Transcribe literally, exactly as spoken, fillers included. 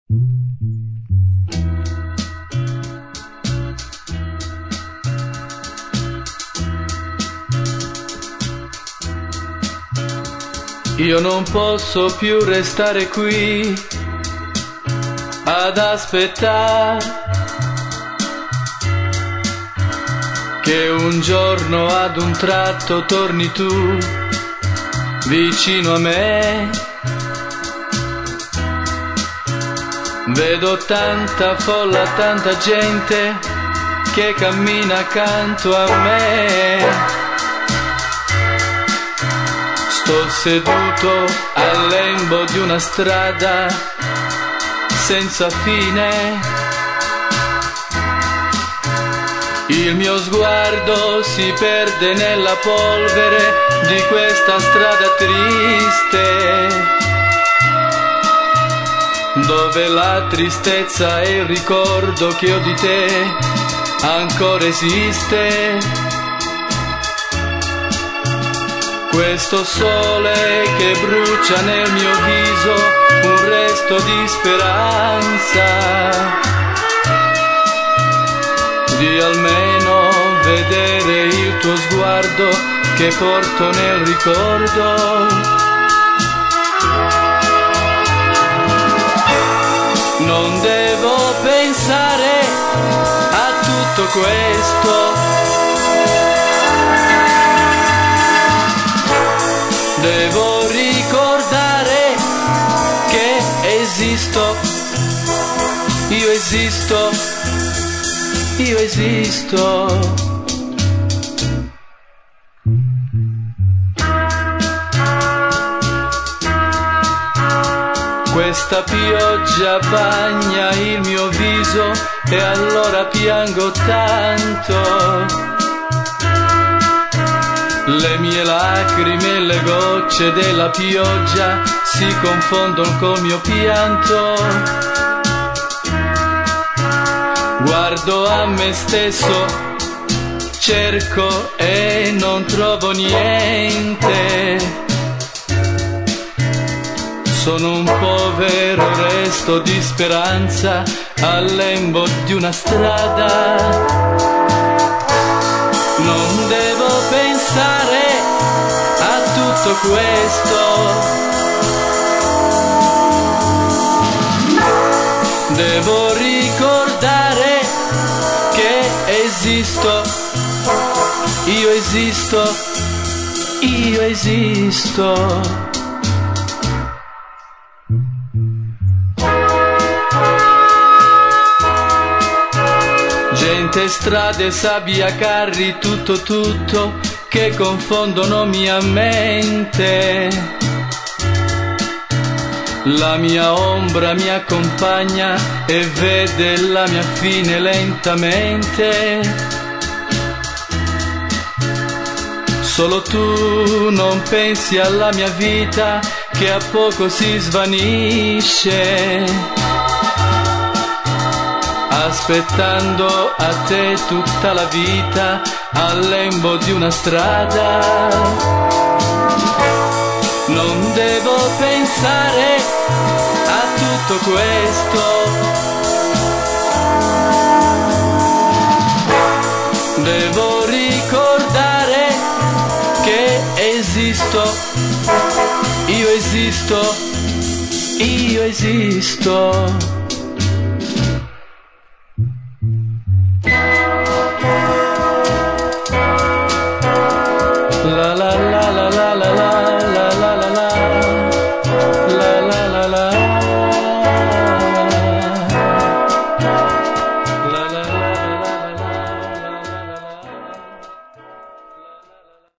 Io non posso più restare qui ad aspettare che un giorno ad un tratto torni tu vicino a me. Vedo tanta folla, tanta gente che cammina accanto a me. Sto seduto al lembo di una strada senza fine. Il mio sguardo si perde nella polvere di questa strada triste, dove la tristezza e il ricordo che ho di te ancora esiste. Questo sole che brucia nel mio viso un resto di speranza, di almeno vedere il tuo sguardo che porto nel ricordo. Non devo pensare a tutto questo, devo ricordare che esisto, io esisto, io esisto. Questa pioggia bagna il mio viso e allora piango tanto. Le mie lacrime e le gocce della pioggia si confondono col mio pianto. Guardo a me stesso, cerco e non trovo niente. Sono un povero resto di speranza al lembo di una strada. Non devo pensare a tutto questo, devo ricordare che esisto, io esisto, io esisto. Gente, strade, sabbia, carri, tutto tutto che confondono mia mente. La mia ombra mi accompagna e vede la mia fine lentamente. Solo tu non pensi alla mia vita che a poco si svanisce, aspettando a te tutta la vita al lembo di una strada. Non devo pensare a tutto questo, devo ricordare che esisto, io esisto, io esisto.